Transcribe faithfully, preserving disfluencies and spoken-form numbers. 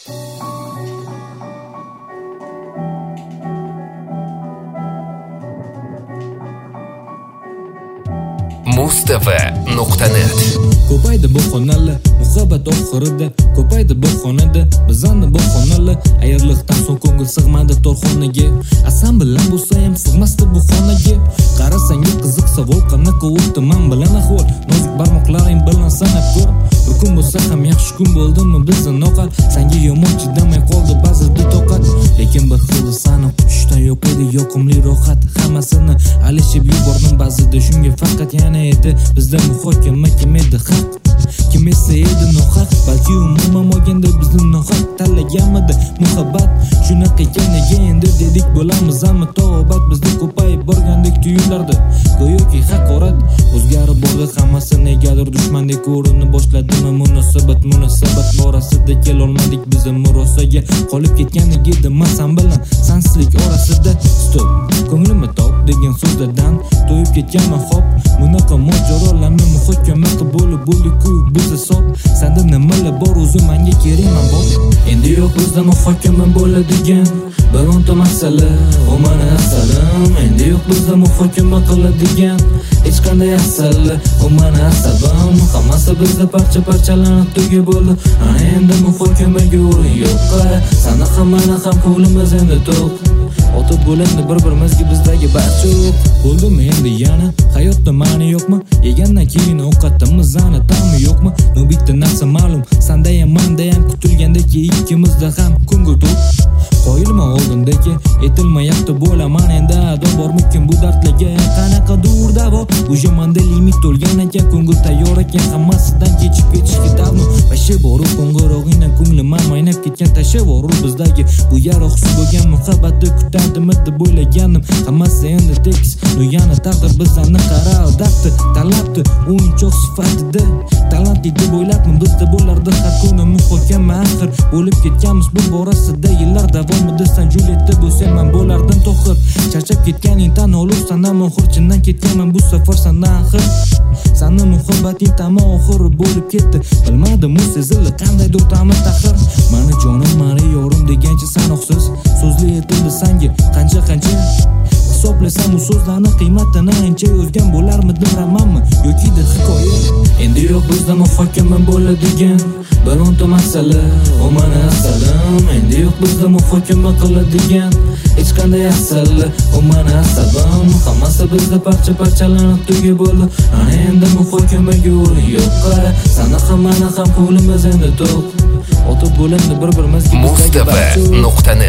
Mustafa nuqta net. Ko'paydi bu xonalar, muhabbat oxirida. Ko'paydi bu xonada, bizani bu xonalar. Ayirliqdan so'ng ko'ngil sig'madi torxonaga. Asan bilan bo'lsa ham sig'masdi bu xonaga. Qarasang qiziq savol, qanaqa o'tdi men bilan ahvol. Nozik barmoqlaring bilan sanab ko'r. Bir kun bo'lsa ham yaxshi kun bo'ldimi bizning oqat. Senga yomon chidamay qoldi ba'zida toqat. Lekin bir xil sani quchishdan yo'q edi yoqimli rohat. Hammasini alishib yubordim ba'zida shunga faqat yana edi bizda muhokama kim edi haq, kim esa edi nohaq. Balki umuman olganda bizni nohaq tanlaganmidi muhabbat. Shunaqa ekaniga endi dedik bo'lamiz ammo tavbat bizda ko'payib borgandek tuyulardi. Go'yoki haqorat o'zgarib bordi hammasi negadir dushmandek ko'rinib boshladimi munosabat. Munosabat borasida kelolmadik biz murosaga qolib ketgandek edi masam bilan sansizlik orasida. Stop ko'nglimni top degan so'zlardan to'yib ketganman hop. Bunaqa mojarolarni muhokama qilib bo'lib bo'ldi-ku biz hisob. Senda nimalar bor o'zi menga kerakman bor. Endi yo'q bizda muhokama bo'ladigan bironta masala. U meni asalim. Endi yo'q bizda muhokama qiladigan hech qanday asal. U meni asabim. Hammasi bizda parcha-parchalanib tugi bo'ldi. Ana endi muhokamaga o'rin yo'q. Sana ham meni ham ko'nglimiz endi to'q. Otib bo'lindi bir-birimizga bizdagi barcha yo'q. Bo'ldimi endi yana hayotda ma'ni yo'qmi? Yegandan keyin ovqatimiz ana ta'mi yo'qmi? No bitta narsa ma'lum, senda ham menda ham kutilgandek ikkimizda ham ko'ngil to'q. Qo'yilma oldindagi etilmayapti bo'laman endi ado bormikin bu dardlarga. Qanaqa dur davo bu zamonda limit to'lgan ekan ko'ngil tayyor ekan hammasidan kechib ketishga davno bashi borib qo'ng'irog'ingdan ko'nglim maynab ketgan tashavvur bizdagi bu yaroqsiz bo'lgan muhabbatni kutadimi deb o'ylaganim hammasi endi tekis. No yana taqdir bizlarni qaraldapti talabdi o'yinchoq sifatida talantli deb o'ylabman bizda bo'lardi har kuni muhokama axir bo'lib ketganmiz bu borasida yillar davomida san Julietda bo'lsam men bo'lardim to'xir. Charchab ketganing tan olib sandan oxir chindan ketganman bu safar sandan axir. Sani muhabbating tamom oxiri bo'lib ketdi. Bilmadim u sezildi qandaydir ta'mi taxir. Mani jonim mani yorim degancha sanoqsiz so'zli etildi senga qancha qancha. Hisoblasam u so'zlarni qiymatini ancha yozgan bo'larmidim romanmi yoki de hikoya. Endi yo'q bizda muhokama bo'ladigan bironta masala. U meni asalim. Endi yo'q bizda muhokama qiladigan hech qanday asal. U meni asabim. Hammasi bizda parcha-parchalanib tugi bo'ldi. Ana endi muhokamaga o'rin yo'q. Sana ham meni ham ko'nglimiz endi to'q. Otib bo'lindi bir-birimizga Mustafa nuqta net.